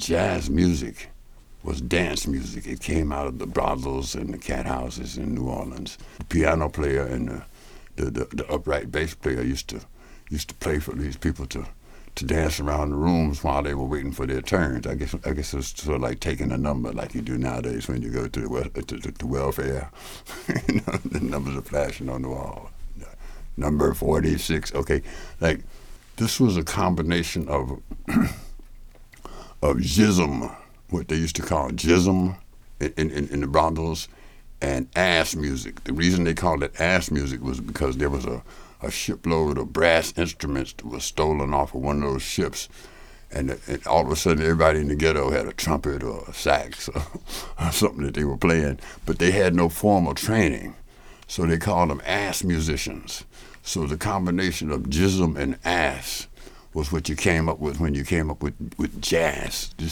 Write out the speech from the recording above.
jazz music was dance music. It came out of the brothels and the cat houses in New Orleans. The piano player and the upright bass player used to play for these people to dance around the rooms while they were waiting for their turns. I guess it was sort of like taking a number like you do nowadays when you go to the welfare. You know, the numbers are flashing on the wall. Number 46. Okay, like this was a combination of jism, what they used to call jism in the brothels, and ass music. The reason they called it ass music was because there was a shipload of brass instruments that was stolen off of one of those ships, and all of a sudden everybody in the ghetto had a trumpet or a sax or something that they were playing, but they had no formal training, so they called them ass musicians. So the combination of jism and ass was what you came up with when you came up with jazz.